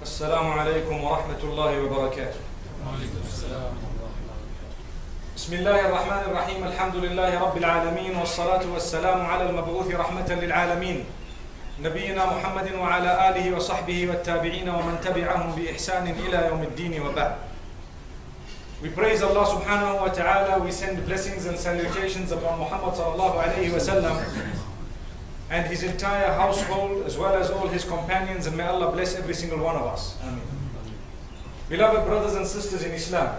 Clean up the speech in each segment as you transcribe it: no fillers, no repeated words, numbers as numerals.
السلام عليكم ورحمة الله وبركاته. بسم الله الرحمن الرحيم. الحمد لله رب العالمين والصلاة والسلام على المبعوث رحمة للعالمين نبينا محمد وعلى آله وصحبه والتابعين ومن تبعهم بإحسان إلى يوم الدين وبعد. We praise Allah subhanahu wa ta'ala. We send blessings and salutations upon Muhammad sallallahu alayhi wa sallam and his entire household as well as all his companions, and may Allah bless every single one of us. Amen. Beloved brothers and sisters in Islam,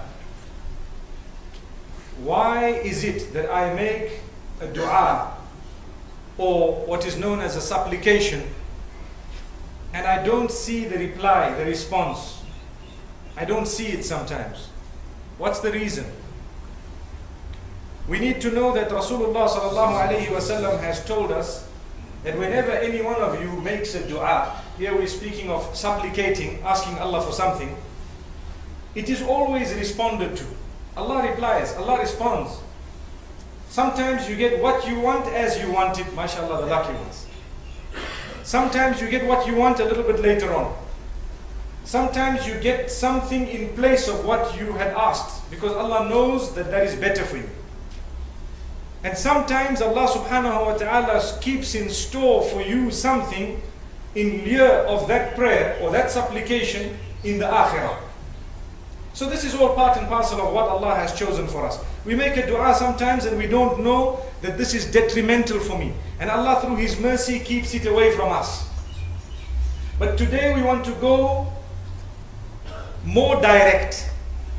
why is it that I make a dua or what is known as a supplication and I don't see the reply, the response? I don't see it sometimes. What's the reason? We need to know that Rasulullah sallallahu alayhi wa sallam has told us that whenever any one of you makes a dua, here we're speaking of supplicating, asking Allah for something, it is always responded to. Allah replies, Allah responds. Sometimes you get what you want as you want it, mashallah, the lucky ones. Sometimes you get what you want a little bit later on. Sometimes you get something in place of what you had asked, because Allah knows that that is better for you. And sometimes Allah subhanahu wa ta'ala keeps in store for you something in lieu of that prayer or that supplication in the akhirah. So this is all part and parcel of what Allah has chosen for us. We make a dua sometimes and we don't know that this is detrimental for me. And Allah through His mercy keeps it away from us. But today we want to go more direct.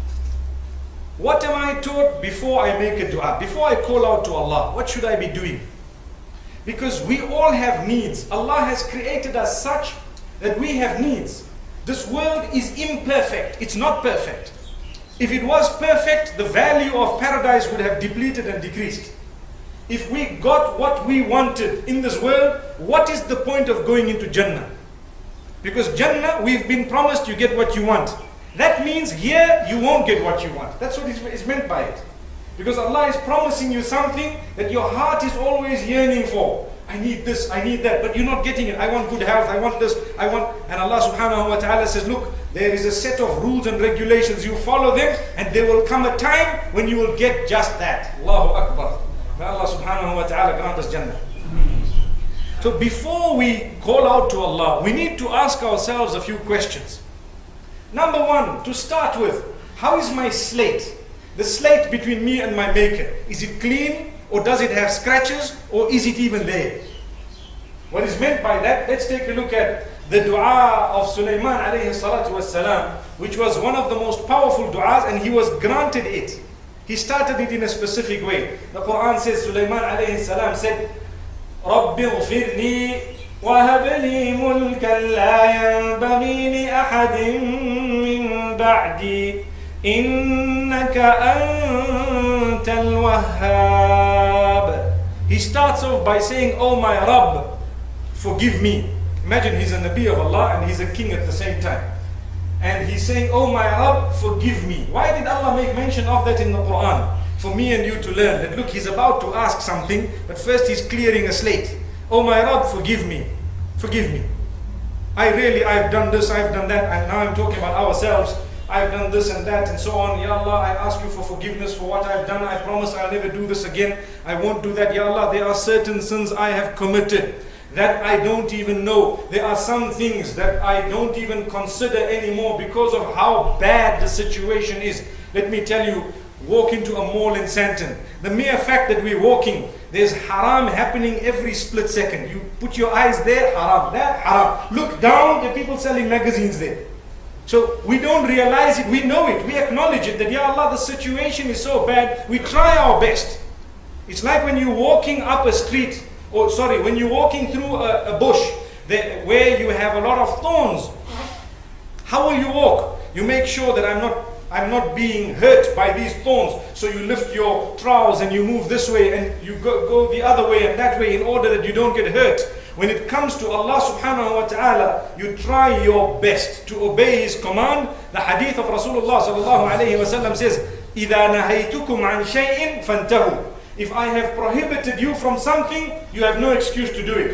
What am I taught before I make a dua? Before I call out to Allah, what should I be doing? Because we all have needs. Allah has created us such that we have needs. This world is imperfect. It's not perfect. If it was perfect, the value of paradise would have depleted and decreased. If we got what we wanted in this world, what is the point of going into Jannah? Because Jannah, we've been promised you get what you want. That means here you won't get what you want. That's what is meant by it. Because Allah is promising you something that your heart is always yearning for. I need this, I need that, but you're not getting it. I want good health, I want this, I want... And Allah subhanahu wa ta'ala says, look, there is a set of rules and regulations. You follow them and there will come a time when you will get just that. Allahu Akbar. May Allah subhanahu wa ta'ala grant us Jannah. So before we call out to Allah, we need to ask ourselves a few questions. Number one, to start with, how is my slate? The slate between me and my Maker. Is it clean or does it have scratches or is it even there? What is meant by that? Let's take a look at the dua of Sulaiman alayhi salatu wassalam, which was one of the most powerful du'as, and he was granted it. He started it in a specific way. The Quran says, Sulaiman alayhi salam said, رَبِّ اغْفِرْ لِي وَهَبْ لِي مُلْكًا لَا يَنْبَغِي لِأَحَدٍ مِّن بَعْدِي إِنَّكَ أَنْتَ الْوَهَّابِ. He starts off by saying, oh my Rabb, forgive me. Imagine he's a Nabi of Allah and he's a king at the same time. And he's saying, oh my Rabb, forgive me. Why did Allah make mention of that in the Quran? For me and you to learn that look, he's about to ask something, but first he's clearing a slate. Oh my Rabb, forgive me. Forgive me. I've done this, I've done that, and now I'm talking about ourselves. I've done this and that and so on. Ya Allah, I ask you for forgiveness for what I've done. I promise I'll never do this again. I won't do that. Ya Allah, there are certain sins I have committed that I don't even know. There are some things that I don't even consider anymore because of how bad the situation is. Let me tell you, walk into a mall in Santon. The mere fact that we're walking, there's haram happening every split second. You put your eyes there, haram, there, haram. Look down, there are people selling magazines there. So we don't realize it, we know it, we acknowledge it, that Ya Allah, the situation is so bad, we try our best. It's like when you're walking up a street, when you're walking through a bush where you have a lot of thorns. How will you walk? You make sure that I'm not being hurt by these thorns. So you lift your trowels and you move this way and you go the other way and that way in order that you don't get hurt. When it comes to Allah subhanahu wa ta'ala, you try your best to obey His command. The hadith of Rasulullah sallallahu alayhi wa sallam says, إِذَا نَهَيْتُكُمْ عَنْ شَيْءٍ فَانْتَهُوا. If I have prohibited you from something, you have no excuse to do it.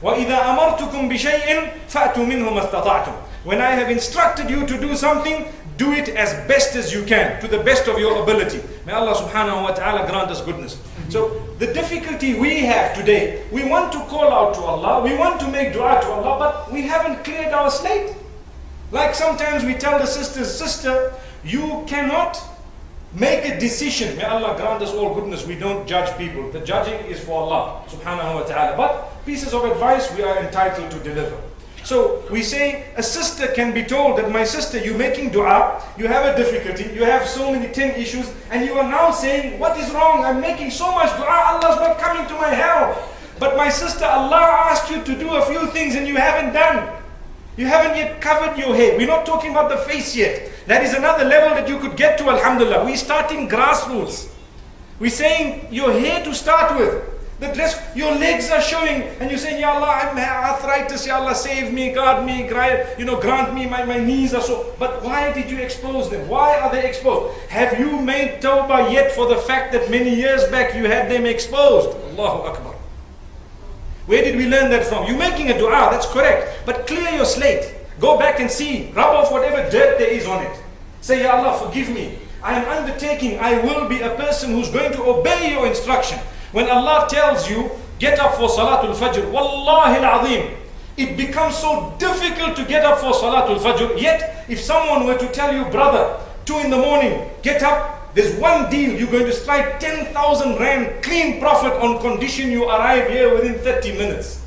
وَإِذَا أَمَرْتُكُمْ بِشَيْءٍ فَأْتُوا مِنْهُ مَا اسْتَطَعْتُمْ. When I have instructed you to do something, do it as best as you can, to the best of your ability. May Allah subhanahu wa ta'ala grant us goodness. So the difficulty we have today, we want to call out to Allah, we want to make dua to Allah, but we haven't cleared our slate. Like sometimes we tell the sisters, sister, you cannot make a decision. May Allah grant us all goodness. We don't judge people. The judging is for Allah subhanahu wa ta'ala. But pieces of advice we are entitled to deliver. So we say a sister can be told that, my sister, you're making dua, you have a difficulty, you have so many 10 issues, and you are now saying, what is wrong? I'm making so much dua, Allah's not coming to my help. But my sister, Allah asked you to do a few things and you haven't done. You haven't yet covered your head. We're not talking about the face yet. That is another level that you could get to, alhamdulillah. We're starting grassroots. We're saying your hair to start with. The dress, your legs are showing, and you're saying, Ya Allah, I'm arthritis, Ya Allah, save me, guard me, grant me, my knees are so. But why did you expose them? Why are they exposed? Have you made tawbah yet for the fact that many years back you had them exposed? Allahu Akbar. Where did we learn that from? You're making a dua, that's correct. But clear your slate. Go back and see. Rub off whatever dirt there is on it. Say, Ya Allah, forgive me. I am undertaking, I will be a person who's going to obey your instruction. When Allah tells you, get up for Salatul Fajr, Wallahi al-Azim, it becomes so difficult to get up for Salatul Fajr. Yet, if someone were to tell you, brother, 2 in the morning, get up, there's one deal, you're going to strike 10,000 rand clean profit on condition you arrive here within 30 minutes.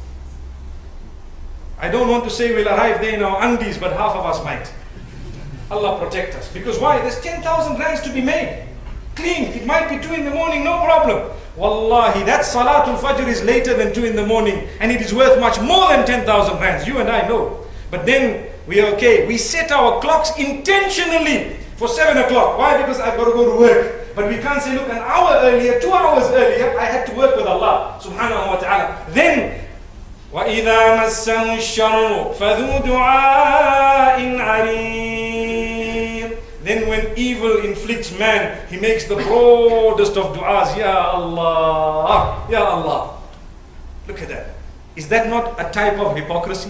I don't want to say we'll arrive there in our undies, but half of us might. Allah protect us. Because why? There's 10,000 rands to be made. Clean. It might be 2 in the morning, no problem. Wallahi, that Salatul Fajr is later than 2 in the morning, and it is worth much more than 10,000 rands. You and I know. But then we are okay. We set our clocks intentionally for 7 o'clock. Why? Because I've got to go to work. But we can't say, look, an hour earlier, 2 hours earlier, I had to work with Allah subhanahu wa ta'ala. Then, وَإِذَا مَسَّهُ الشَّرُّ فَذُو دُعَاءٍ عَرِيضٍ. Then when evil inflicts man, he makes the broadest of du'as. Ya Allah, Ya Allah. Look at that. Is that not a type of hypocrisy?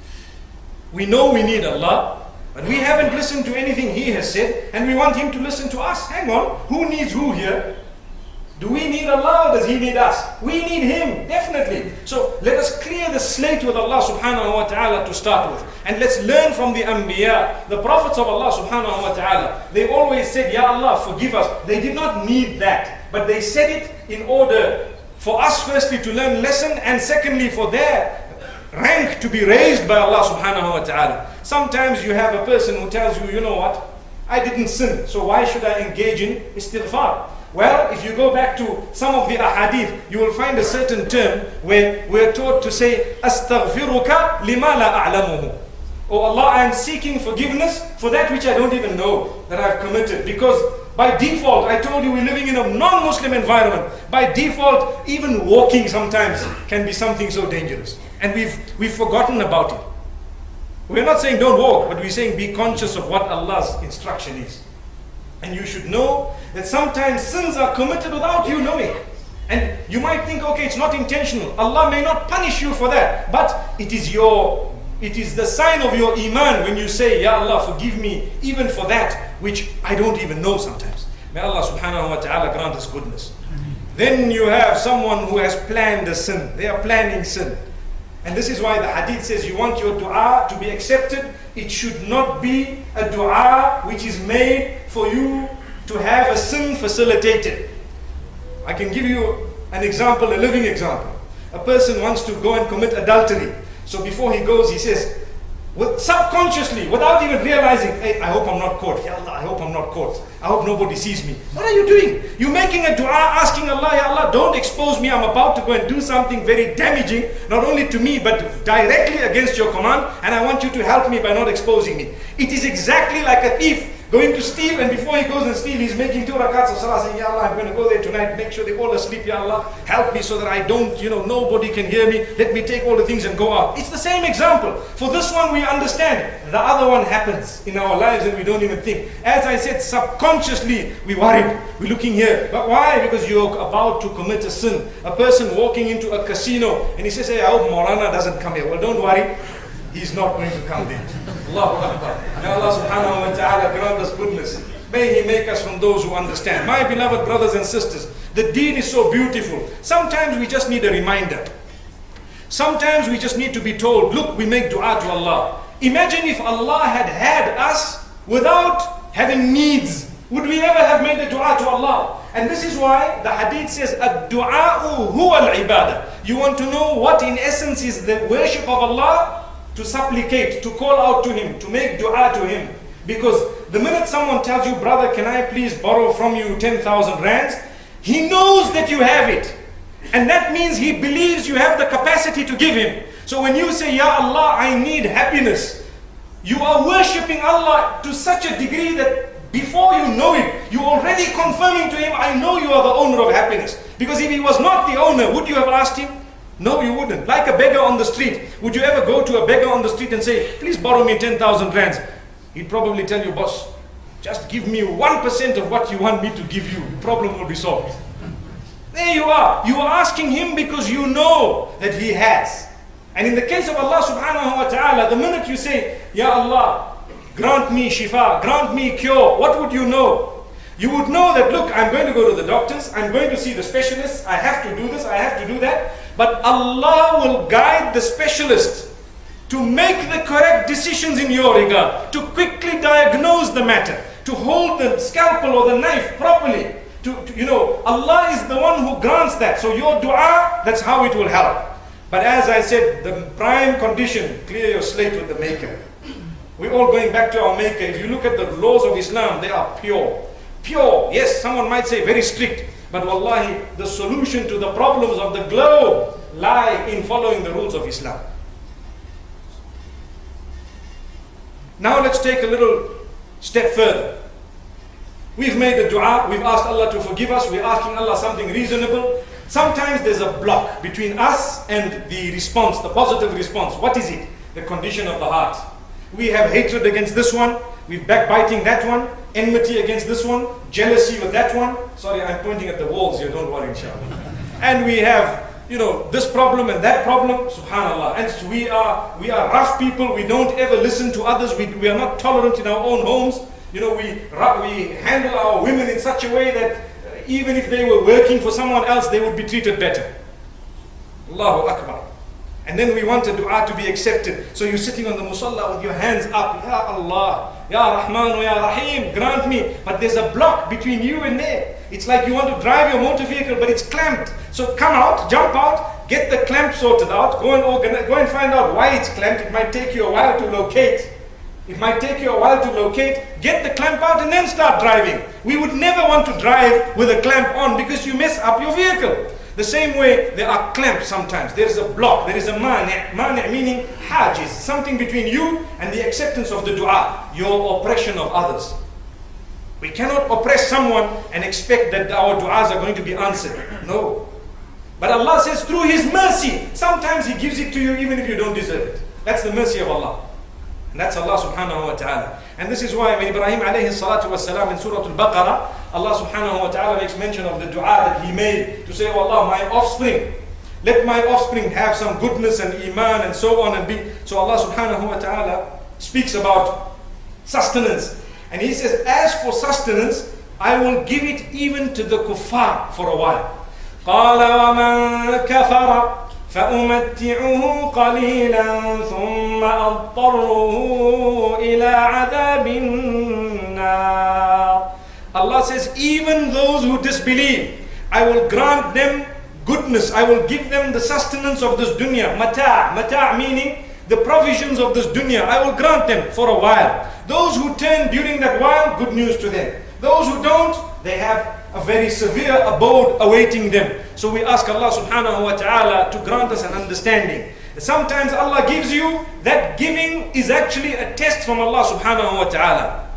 We know we need Allah, but we haven't listened to anything He has said, and we want Him to listen to us. Hang on, who needs who here? Do we need Allah or does He need us? We need Him, definitely. So let us clear the slate with Allah subhanahu wa ta'ala to start with. And let's learn from the Anbiya, the prophets of Allah subhanahu wa ta'ala. They always said, Ya Allah, forgive us. They did not need that, but they said it in order for us firstly to learn lesson, and secondly for their rank to be raised by Allah subhanahu wa ta'ala. Sometimes you have a person who tells you, you know what, I didn't sin, so why should I engage in istighfar? Well, if you go back to some of the ahadith, you will find a certain term where we're taught to say, Astaghfiruka lima la a'lamuhu. Oh Allah, I am seeking forgiveness for that which I don't even know that I've committed. Because by default, I told you we're living in a non-Muslim environment. By default, even walking sometimes can be something so dangerous. And we've forgotten about it. We're not saying don't walk, but we're saying be conscious of what Allah's instruction is. And you should know that sometimes sins are committed without you knowing. And you might think, okay, it's not intentional. Allah may not punish you for that. But it is the sign of your iman when you say, Ya Allah, forgive me even for that which I don't even know sometimes. May Allah subhanahu wa ta'ala grant us goodness. Then you have someone who has planned a sin. They are planning sin. And this is why the hadith says you want your dua to be accepted. It should not be a dua which is made for you to have a sin facilitated. I can give you an example, a living example. A person wants to go and commit adultery. So before he goes, he says, subconsciously, without even realizing, hey, I hope I'm not caught. Ya Allah, I hope I'm not caught. I hope nobody sees me. What are you doing? You're making a dua asking Allah, Ya Allah, don't expose me. I'm about to go and do something very damaging, not only to me, but directly against your command. And I want you to help me by not exposing me. It is exactly like a thief going to steal, and before he goes and steal, he's making 2 rakats of salah, saying, Ya Allah, I'm going to go there tonight, make sure they're all asleep, Ya Allah, help me so that I don't, nobody can hear me, let me take all the things and go out. It's the same example. For this one we understand, the other one happens in our lives and we don't even think. As I said, subconsciously we worried, we're looking here. But why? Because you're about to commit a sin. A person walking into a casino and he says, hey, I hope Maulana doesn't come here. Well, don't worry, he's not going to come there. Allahu Akbar. May Allah subhanahu wa ta'ala grant us goodness. May He make us from those who understand. My beloved brothers and sisters, the deen is so beautiful. Sometimes we just need a reminder. Sometimes we just need to be told, look, we make dua to Allah. Imagine if Allah had us without having needs. Would we ever have made a dua to Allah? And this is why the hadith says, ad-du'a'u huwa al-ibadah. You want to know what in essence is the worship of Allah? To supplicate, to call out to Him, to make dua to Him. Because the minute someone tells you, brother, can I please borrow from you 10,000 rands? He knows that you have it. And that means he believes you have the capacity to give him. So when you say, Ya Allah, I need happiness, you are worshipping Allah to such a degree that before you know it, you're already confirming to Him, I know you are the owner of happiness. Because if He was not the owner, would you have asked Him? No, you wouldn't. Like a beggar on the street. Would you ever go to a beggar on the street and say, please borrow me 10,000 rands? He'd probably tell you, boss, just give me 1% of what you want me to give you. The problem will be solved. There you are. You are asking Him because you know that He has. And in the case of Allah subhanahu wa ta'ala, the minute you say, Ya Allah, grant me shifa, grant me cure, what would you know? You would know that, look, I'm going to go to the doctors, I'm going to see the specialists, I have to do this, I have to do that. But Allah will guide the specialist to make the correct decisions in your regard, to quickly diagnose the matter, to hold the scalpel or the knife properly. Allah is the one who grants that. So your dua, that's how it will help. But as I said, the prime condition, clear your slate with the Maker. We're all going back to our Maker. If you look at the laws of Islam, they are pure. Pure, yes, someone might say very strict, but wallahi, the solution to the problems of the globe lie in following the rules of Islam. Now let's take a little step further. We've made a dua, we've asked Allah to forgive us, we're asking Allah something reasonable. Sometimes there's a block between us and the response, the positive response. What is it? The condition of the heart. We have hatred against this one, we're backbiting that one, enmity against this one, jealousy with that one. Sorry, I'm pointing at the walls here, don't worry, inshallah. And we have, this problem and that problem, subhanallah. And we are rough people, we don't ever listen to others, we are not tolerant in our own homes. We handle our women in such a way that even if they were working for someone else, they would be treated better. Allahu Akbar. And then we want a dua to be accepted. So you're sitting on the musalla with your hands up. Ya Allah, Ya Rahman, Ya Rahim, grant me. But there's a block between you and there. It's like you want to drive your motor vehicle, but it's clamped. So come out, jump out, get the clamp sorted out, go and find out why it's clamped. It might take you a while to locate. Get the clamp out and then start driving. We would never want to drive with a clamp on because you mess up your vehicle. The same way there are clamps sometimes. There is a block, there is a mani'. Mani' meaning hajiz, something between you and the acceptance of the dua, your oppression of others. We cannot oppress someone and expect that our du'as are going to be answered. No. But Allah says through His mercy, sometimes He gives it to you even if you don't deserve it. That's the mercy of Allah. And that's Allah subhanahu wa ta'ala. And this is why when Ibrahim alayhi salatu was salam in Surah Al-Baqarah, Allah subhanahu wa ta'ala makes mention of the dua that he made to say, oh Allah, my offspring, let my offspring have some goodness and iman and so on and be. So Allah subhanahu wa ta'ala speaks about sustenance. And He says, as for sustenance, I will give it even to the kuffar for a while. قَالَ وَمَنْ كَفَرَ فَأُمَتِّعُهُ قَلِيلًا ثُمَّ أَضْطَرُّهُ إِلَىٰ عَذَابِ النَّارِ. Allah says, even those who disbelieve, I will grant them goodness, I will give them the sustenance of this dunya. Mata' meaning the provisions of this dunya, I will grant them for a while. Those who turn during that while, good news to them. Those who don't, they have a very severe abode awaiting them. So we ask Allah subhanahu wa ta'ala to grant us an understanding. Sometimes Allah gives you, that giving is actually a test from Allah subhanahu wa ta'ala.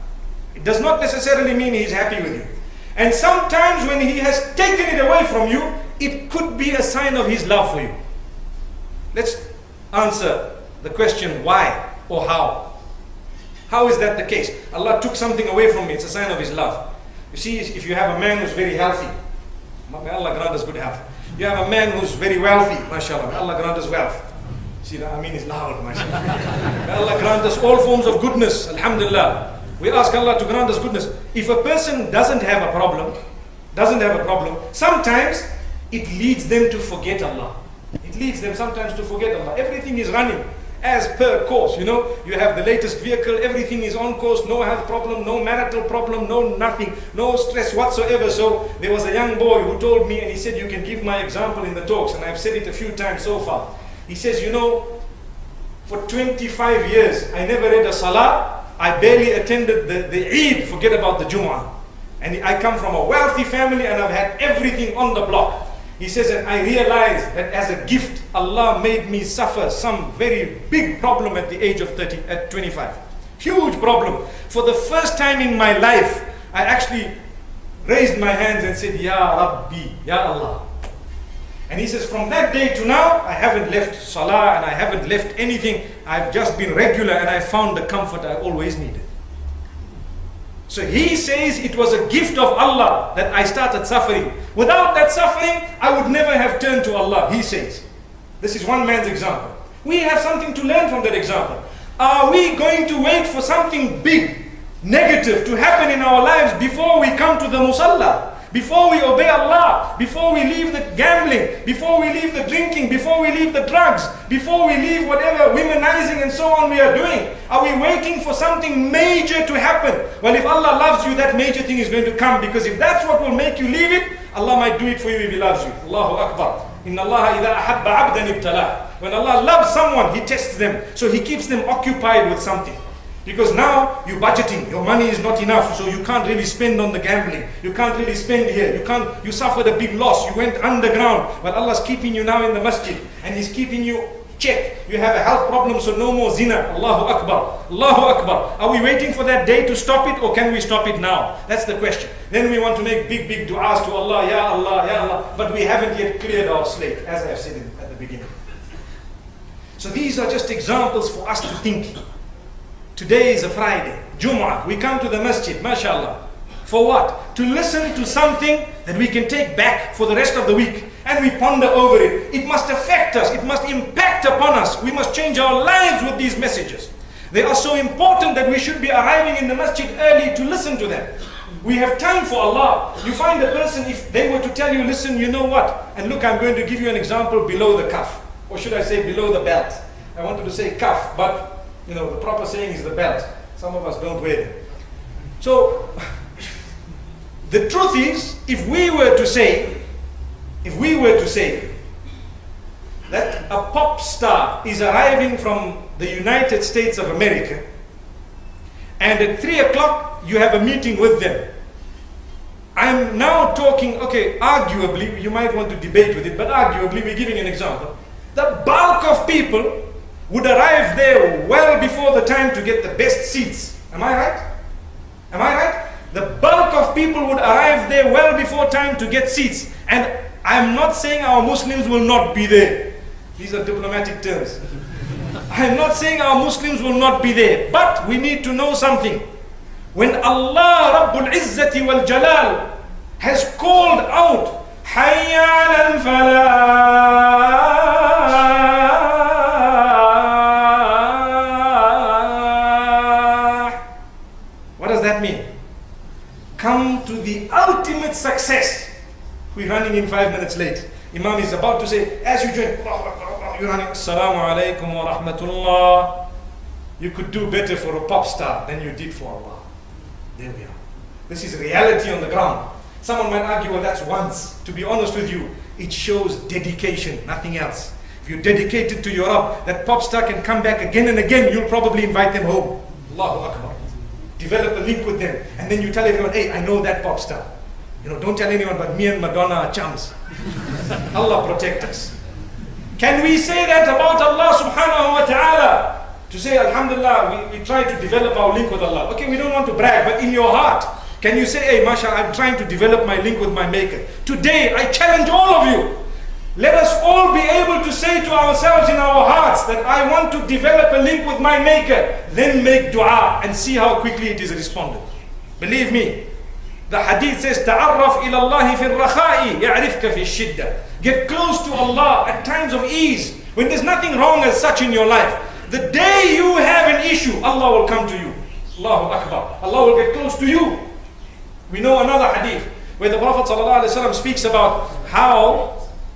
It does not necessarily mean He's happy with you. And sometimes when He has taken it away from you, it could be a sign of His love for you. Let's answer the question why or how. How is that the case? Allah took something away from me, it's a sign of His love. You see, if you have a man who's very healthy, may Allah grant us good health. You have a man who's very wealthy, mashallah, may Allah grant us wealth. See, the Ameen is loud, mashallah. May Allah grant us all forms of goodness, alhamdulillah. We ask Allah to grant us goodness. If a person doesn't have a problem, sometimes it leads them to forget Allah. It leads them sometimes to forget Allah. Everything is running as per course, you know. You have the latest vehicle, everything is on course, no health problem, no marital problem, no nothing, no stress whatsoever. So there was a young boy who told me, and he said, you can give my example in the talks, and I've said it a few times so far. He says, you know, for 25 years, I never read a salah. I barely attended the Eid, forget about the Jumu'ah. And I come from a wealthy family and I've had everything on the block. He says, and I realized that as a gift, Allah made me suffer some very big problem at the age of 25. Huge problem. For the first time in my life, I actually raised my hands and said, Ya Rabbi, Ya Allah. And he says, from that day to now, I haven't left salah and I haven't left anything. I've just been regular and I found the comfort I always needed. So he says it was a gift of Allah that I started suffering. Without that suffering, I would never have turned to Allah, he says. This is one man's example. We have something to learn from that example. Are we going to wait for something big, negative to happen in our lives before we come to the musalla? Before we obey Allah, before we leave the gambling, before we leave the drinking, before we leave the drugs, before we leave whatever womanizing and so on we are doing? Are we waiting for something major to happen? Well, if Allah loves you, that major thing is going to come, because if that's what will make you leave it, Allah might do it for you if He loves you. Allahu Akbar. Inna Allah idha ahabba abdan ibtalah. When Allah loves someone, He tests them. So He keeps them occupied with something. Because now you're budgeting, your money is not enough, so you can't really spend on the gambling. You can't really spend here. You suffered a big loss. You went underground. But Allah's keeping you now in the masjid, and He's keeping you check. You have a health problem, so no more zina. Allahu Akbar. Allahu Akbar. Are we waiting for that day to stop it, or can we stop it now? That's the question. Then we want to make big du'as to Allah, Ya Allah, Ya Allah. But we haven't yet cleared our slate, as I've said at the beginning. So these are just examples for us to think. Today is a Friday, Jumu'ah. We come to the masjid, mashallah. For what? To listen to something that we can take back for the rest of the week. And we ponder over it. It must affect us. It must impact upon us. We must change our lives with these messages. They are so important that we should be arriving in the masjid early to listen to them. We have time for Allah. You find a person, if they were to tell you, listen, you know what? And look, I'm going to give you an example below the cuff. Or should I say below the belt? I wanted to say cuff, but you know, the proper saying is the belt. Some of us don't wear them. So, the truth is, if we were to say that a pop star is arriving from the United States of America, and at 3 o'clock you have a meeting with them. I'm now talking, okay, arguably, you might want to debate with it, but arguably, we're giving an example. The bulk of people would arrive there well before the time to get the best seats. Am I right? Am I right? The bulk of people would arrive there well before time to get seats. And I'm not saying our Muslims will not be there. These are diplomatic terms. I'm not saying our Muslims will not be there. But we need to know something. When Allah Rabbul Izzati wal Jalal has called out, Hayya al falah, come to the ultimate success. We're running in 5 minutes late. Imam is about to say, as you join, you're running, Assalamu alaikum wa rahmatullah. You could do better for a pop star than you did for Allah. There we are. This is reality on the ground. Someone might argue, well, that's once. To be honest with you, it shows dedication, nothing else. If you're dedicated to your Rabb, that pop star can come back again and again, you'll probably invite them home. Allahu Akbar. Develop a link with them, and then you tell everyone, hey, I know that pop star. You know, don't tell anyone, but me and Madonna are chums. Allah protect us. Can we say that about Allah subhanahu wa ta'ala? To say, Alhamdulillah, we try to develop our link with Allah. Okay, we don't want to brag, but in your heart, can you say, hey, mashallah, I'm trying to develop my link with my Maker. Today, I challenge all of you. Let us all be able to say to ourselves in our hearts that I want to develop a link with my Maker. Then make dua and see how quickly it is responded. Believe me. The hadith says, تَعَرَّفْ إِلَى اللَّهِ فِي الرَّخَاءِ يَعْرِفْكَ فِي الشِّدَّةِ. Get close to Allah at times of ease, when there's nothing wrong as such in your life. The day you have an issue, Allah will come to you. Allahu Akbar. Allah will get close to you. We know another hadith where the Prophet ﷺ speaks about how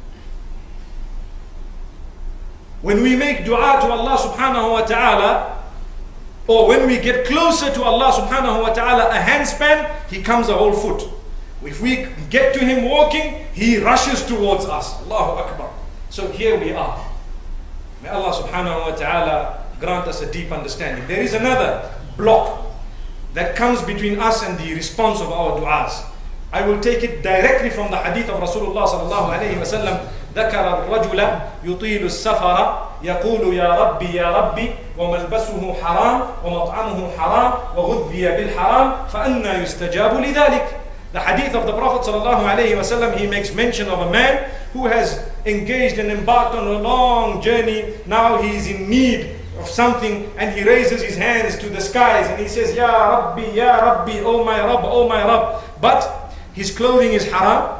when we make dua to Allah subhanahu wa ta'ala, or when we get closer to Allah subhanahu wa ta'ala, a handspan, He comes a whole foot. If we get to Him walking, He rushes towards us. Allahu Akbar. So here we are. May Allah subhanahu wa ta'ala grant us a deep understanding. There is another block that comes between us and the response of our du'as. I will take it directly from the hadith of Rasulullah sallallahu alayhi wa sallam. ذكر الرجل يطيل السفر يقول يا ربي يا ربي وملبسه حرام ومطعمه حرام وغذي بالحرام فأنى يستجاب لذلك. The hadith of the Prophet sallallahu alayhi wa sallam, he makes mention of a man who has engaged and embarked on a long journey. Now he is in need of something and he raises his hands to the skies and he says, Ya Rabbi, oh my Rabb. But his clothing is haram,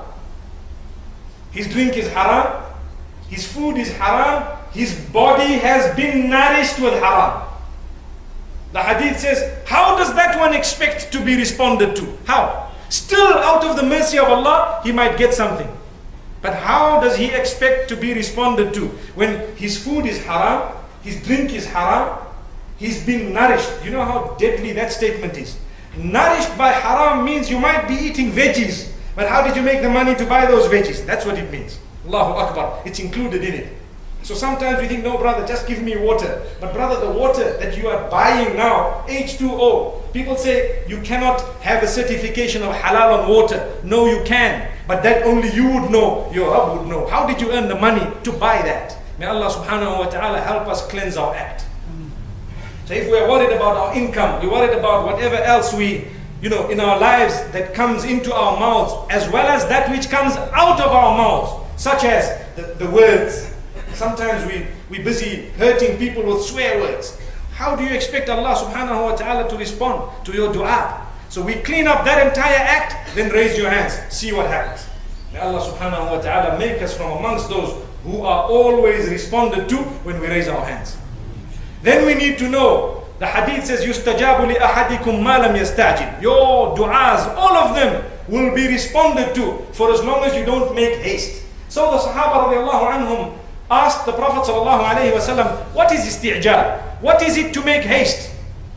his drink is haram, his food is haram, his body has been nourished with haram. The hadith says, how does that one expect to be responded to? How? Still out of the mercy of Allah, he might get something. But how does he expect to be responded to when his food is haram, his drink is haram, he's been nourished? You know how deadly that statement is. Nourished by haram means you might be eating veggies, but how did you make the money to buy those veggies? That's what it means. Allahu Akbar. It's included in it. So sometimes we think, no brother, just give me water. But brother, the water that you are buying now, H2O, people say you cannot have a certification of halal on water. No, you can. But that only you would know, your Rabb would know. How did you earn the money to buy that? May Allah subhanahu wa ta'ala help us cleanse our act. So if we're worried about our income, we're worried about whatever else we, in our lives that comes into our mouths, as well as that which comes out of our mouths, such as the words. Sometimes we're busy hurting people with swear words. How do you expect Allah subhanahu wa ta'ala to respond to your dua? So we clean up that entire act, then raise your hands, see what happens. May Allah subhanahu wa ta'ala make us from amongst those who are always responded to when we raise our hands. Then we need to know, the hadith says, يُسْتَجَابُ لِأَحَدِكُمْ مَا لَمْ يَسْتَعْجِلْ. Your du'as, all of them, will be responded to for as long as you don't make haste. So the Sahaba radiallahu anhum asked the Prophet sallallahu alayhi wa sallam, what is isti'jal? What is it to make haste?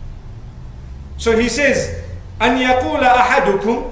So he says, أَنْ يَقُولَ أَحَدُكُمْ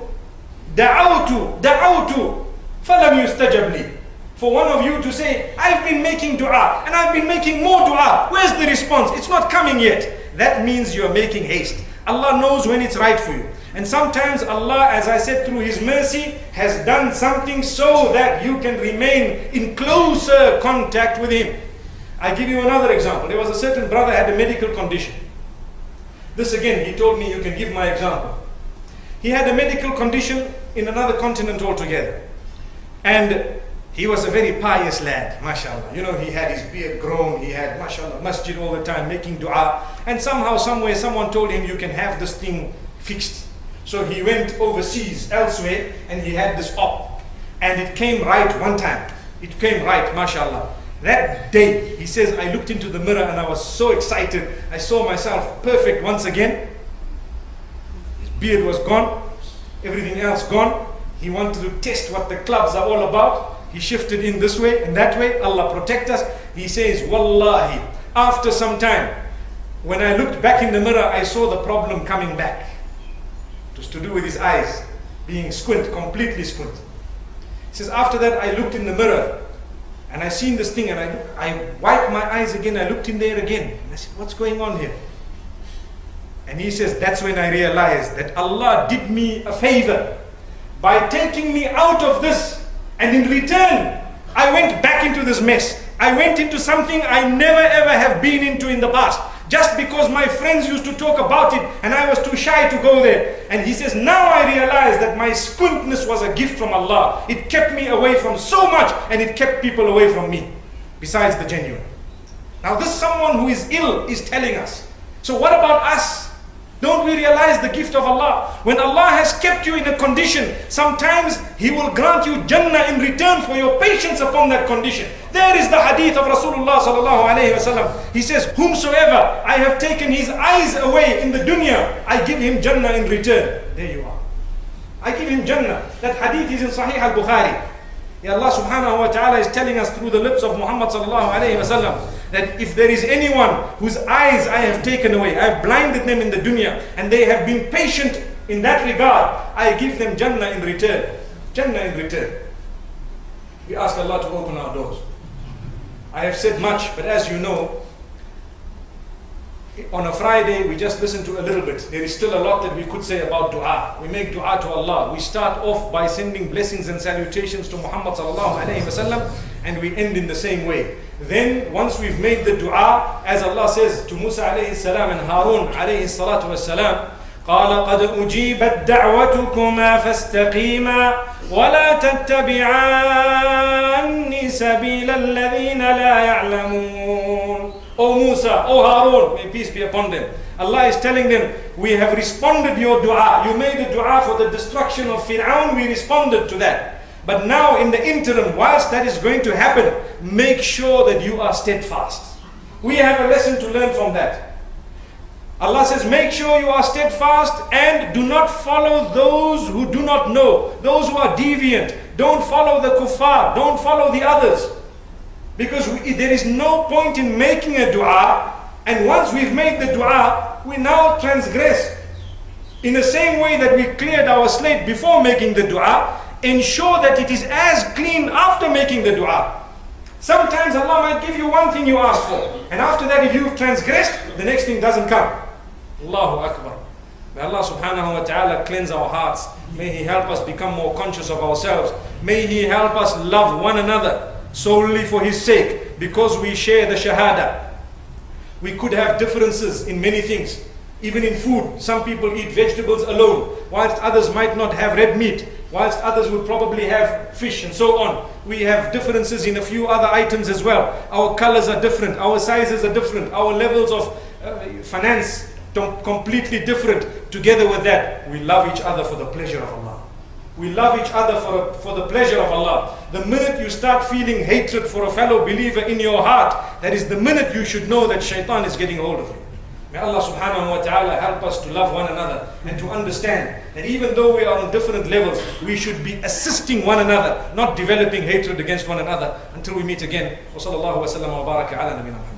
دَعَوْتُ فَلَمْ يُسْتَجَبْ لِي. For one of you to say, I've been making dua and I've been making more dua. Where's the response? It's not coming yet. That means you're making haste. Allah knows when it's right for you. And sometimes Allah, as I said, through His mercy, has done something so that you can remain in closer contact with Him. I give you another example. There was a certain brother had a medical condition. This again, he told me, you can give my example. He had a medical condition in another continent altogether. And he was a very pious lad, mashallah. He had his beard grown, he had, mashallah, masjid all the time, making dua. And somehow, somewhere, someone told him, you can have this thing fixed. So he went overseas, elsewhere, and he had this op. And it came right one time. It came right, mashallah. That day, he says, I looked into the mirror and I was so excited. I saw myself perfect once again. His beard was gone, everything else gone. He wanted to test what the clubs are all about. He shifted in this way and that way. Allah protect us. He says, Wallahi, after some time, when I looked back in the mirror, I saw the problem coming back. It was to do with his eyes being squint, completely squint. He says, after that, I looked in the mirror and I seen this thing and I wiped my eyes again. I looked in there again. And I said, what's going on here? And he says, that's when I realized that Allah did me a favor by taking me out of this. And in return, I went back into this mess. I went into something I never ever have been into in the past. just because my friends used to talk about it and I was too shy to go there. And he says, now I realize that my squintness was a gift from Allah. It kept me away from so much and it kept people away from me, besides the genuine. Now this someone who is ill is telling us. So what about us? Don't we realize the gift of Allah? When Allah has kept you in a condition, sometimes He will grant you Jannah in return for your patience upon that condition. There is the hadith of Rasulullah sallallahu alayhi wasallam. He says, whomsoever I have taken his eyes away in the dunya, I give him Jannah in return. There you are. I give him Jannah. That hadith is in Sahih al-Bukhari. Allah subhanahu wa ta'ala is telling us through the lips of Muhammad sallallahu alayhi wasallam that if there is anyone whose eyes I have taken away, I have blinded them in the dunya, and they have been patient in that regard, I give them Jannah in return. Jannah in return. We ask Allah to open our doors. I have said much, but as you know, on a Friday we just listen to a little bit. There is still a lot that we could say about dua. We make dua to Allah. We start off by sending blessings and salutations to Muhammad sallallahu alayhi wasallam, and we end in the same way. Then once we've made the dua, as Allah says to Musa alayhi salam and Harun alayhi salatu wassalam, قال قد أجيبت دعوتكما فاستقيما ولا تتبعان سبيل الذين لا يعلمون. O Musa, O Harun, may peace be upon them. Allah is telling them, we have responded your dua. You made a dua for the destruction of Fir'aun, we responded to that. But now in the interim, whilst that is going to happen, make sure that you are steadfast. We have a lesson to learn from that. Allah says, make sure you are steadfast and do not follow those who do not know, those who are deviant. Don't follow the kuffar, don't follow the others. Because there is no point in making a dua, and once we've made the dua, we now transgress. In the same way that we cleared our slate before making the dua, ensure that it is as clean after making the dua. Sometimes Allah might give you one thing you ask for, and after that if you've transgressed, the next thing doesn't come. Allahu Akbar. May Allah subhanahu wa ta'ala cleanse our hearts. May He help us become more conscious of ourselves. May He help us love one another solely for His sake, because we share the shahada. We could have differences in many things, even in food. Some people eat vegetables alone, whilst others might not have red meat, whilst others would probably have fish, and so on. We have differences in a few other items as well. Our colors are different, our sizes are different, our levels of finance completely different. Together with that, we love each other for the pleasure of Allah. We love each other for the pleasure of Allah. The minute you start feeling hatred for a fellow believer in your heart, that is the minute you should know that shaitan is getting hold of you. May Allah subhanahu wa ta'ala help us to love one another and to understand that even though we are on different levels, we should be assisting one another, not developing hatred against one another. Until we meet again. Wa sallallahu wa sallam wa baraka ala nabina Muhammad.